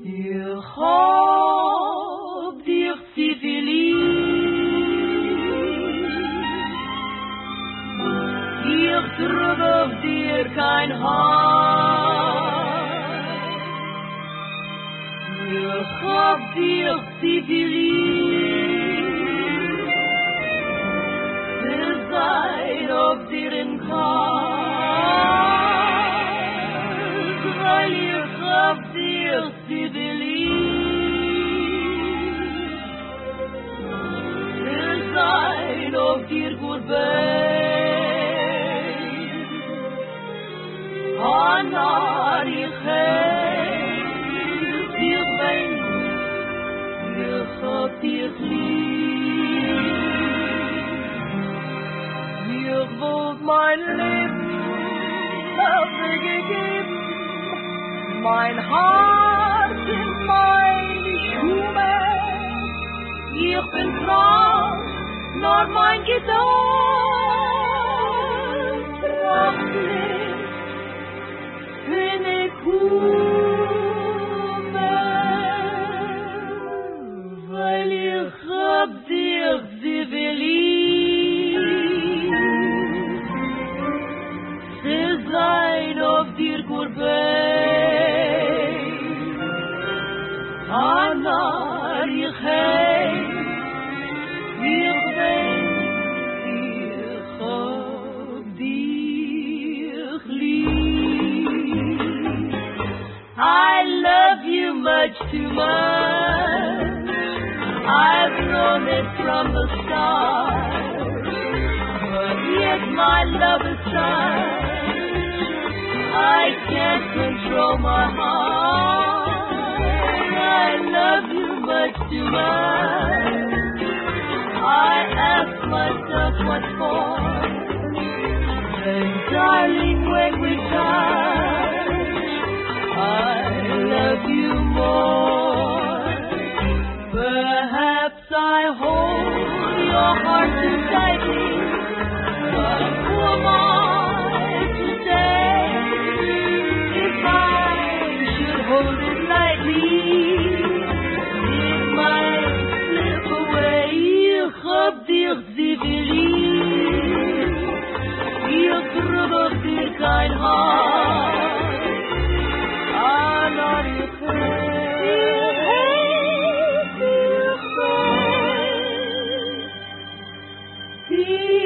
Ik hab dich sie verliebt. Ich trug auf dir kein Haar. Ich hab dich sie verliebt. Es sei auf dir in Kaas, weil ich hab dich sie verliebt. Es sei auf dir voorbij. Naar je geest, je bent, je hebt je lief. Je wilt mijn Leben aufgegeben, mein Hart in meine Schuhe. Ich bin krank, nur mein Geduld trachtet. Bin ik weil ich hab dich sie verliebt. Sie sein auf dir voorbij. Naar je geest, ich weet, ich hab dich lieb. I love you much too much. I've known it from the start. But yet my love is such, I can't control my heart. I love you much too much. I ask myself what for. And darling, when we touch, I love you more. Perhaps I hold your heart too tightly, but who am I to say if I should hold it lightly? It might slip away. Ich hab dich sie verliebt. Ich trug auf dir kein Haar. Naar je geest, ich weet,